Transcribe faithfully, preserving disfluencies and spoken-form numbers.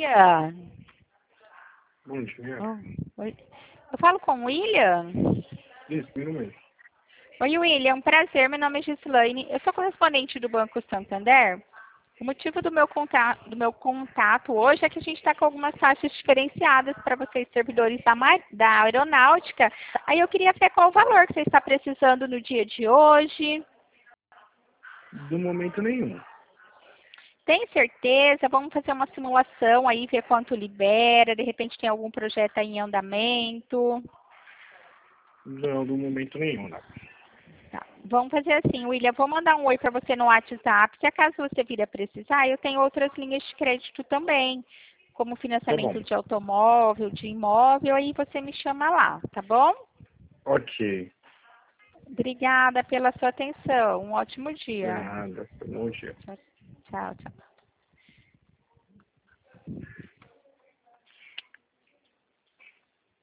dia. Bom dia. Oh, oi. Eu falo com o William? Isso, meu mesmo. Oi, William. Prazer. Meu nome é Gislaine. Eu sou correspondente do Banco Santander. O motivo do meu contato, do meu contato hoje é que a gente está com algumas taxas diferenciadas para vocês, servidores da, da aeronáutica. Aí eu queria ver qual o valor que você está precisando no dia de hoje. Do momento nenhum. Tem certeza? Vamos fazer uma simulação aí, ver quanto libera. De repente tem algum projeto aí em andamento. Não, do momento nenhum, não. Tá. Vamos fazer assim, William. Vou mandar um oi para você no WhatsApp. Se acaso você vir a precisar, eu tenho outras linhas de crédito também, como Tá bom. financiamento de automóvel, de imóvel. Aí você me chama lá, tá bom? Ok. Obrigada pela sua atenção. Um ótimo De dia. nada. Bom dia. Tchau, tchau. tchau.